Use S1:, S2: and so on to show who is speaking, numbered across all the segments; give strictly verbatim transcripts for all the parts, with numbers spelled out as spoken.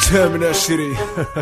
S1: الثامن عشرين.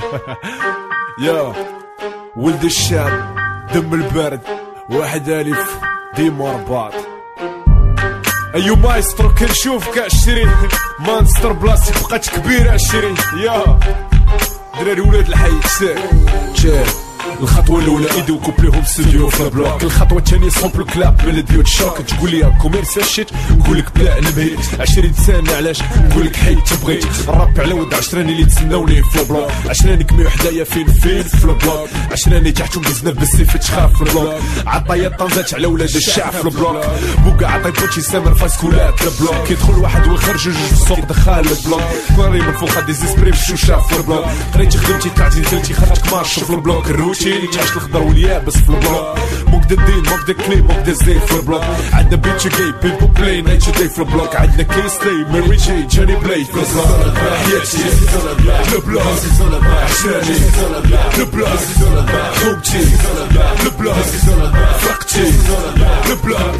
S1: يا ولد الشعب دم البرد واحد ألف ديما رباط. أيو مايسترو كنشوفك عشرين مانستر بلاصتي بقات كبيرة عشرين. يا دراري ولاد الحي شاف الخطوة الأولى إيدو كوبليهم ستوديو في البلوك. الخطوة الثانية سامبل كلاب ميلودي وتشوك. تقول لي كوميرسيال شيت نقولك بلا نبهيت عشرين سنة علاش نقولك حيت تبغيت الراب على ود عشراني اللي تسناوني في البلوك. عشراني كميو حدايا فين فين في البلوك. عشراني تحتهم بزنا بالسيف تخاف في البلوك. عطايا طنزات على ولاد الشعب في البلوك. بوكا عطاي بوتشي سامر فاسكولات البلوك. كيدخل واحد ويخرج جوج في السوق دخل البلوك. كوري من فوق ديزيسبري بشوشة في البلوك. قريتي خدمتي طلعتي نزلتي خرجتك مارش في البلوك. الروتين تعيش الخضر واليابس في البلوك. موكدا الدين موكدا كليم موكدا زين في البلوك. عندنا بيتشي جاي بيبو بلاي نايتشي داي في البلوك. عندنا كيسلي ماري جي جاني بلاي في البلوك. حياتي البلوك عشاني البلوك حومتي البلوك فقتي البلوك.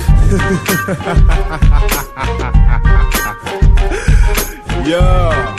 S1: يا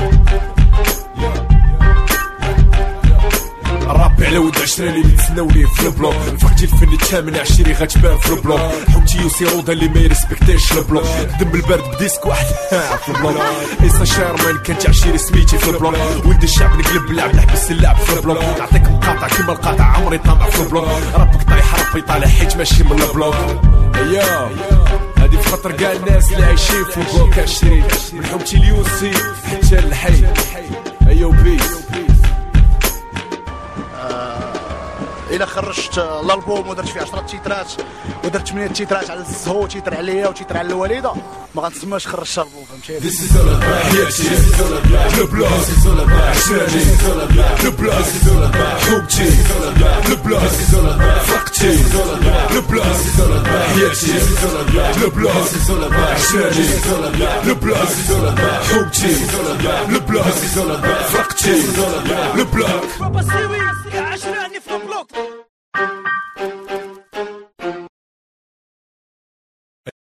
S1: رابي على ود عشراني اللي تسناوني في البلوك. فقتي الفن الثامن عشرين غتبان في البلوك. حومتي يوسي روضا اللي ما يرسبكتيش البلوك. دم البرد بديسك واحد في البلوك. إيسا شارمان كانت عشيري سميتي في البلوك. ولد الشعب نقلب اللعب نحبس اللعب في البلوك. نعطيك مقاطع كيما القاطع عمري طامع في البلوك. ربك طايح ربي طالع حيت ماشي من البلوك. ايوا هادي في خاطر كاع الناس اللي عايشين في البلوك عشرين من حومتي اليوسي حتى الحي. ايوا بيس
S2: الا خرجت الالبوم ودرت فيه عشرة تيترات ودرت ثمانية تيترات على الزهو تيتر عليا وتيتر على الوالده ما غنتسماش خرجت الالبوم فهمتي. This is all about حياتي البلاص عشاني البلاص حومتي البلاص فقتي البلاص حياتي البلاص عشاني البلاص حومتي البلاص فقتي البلاص.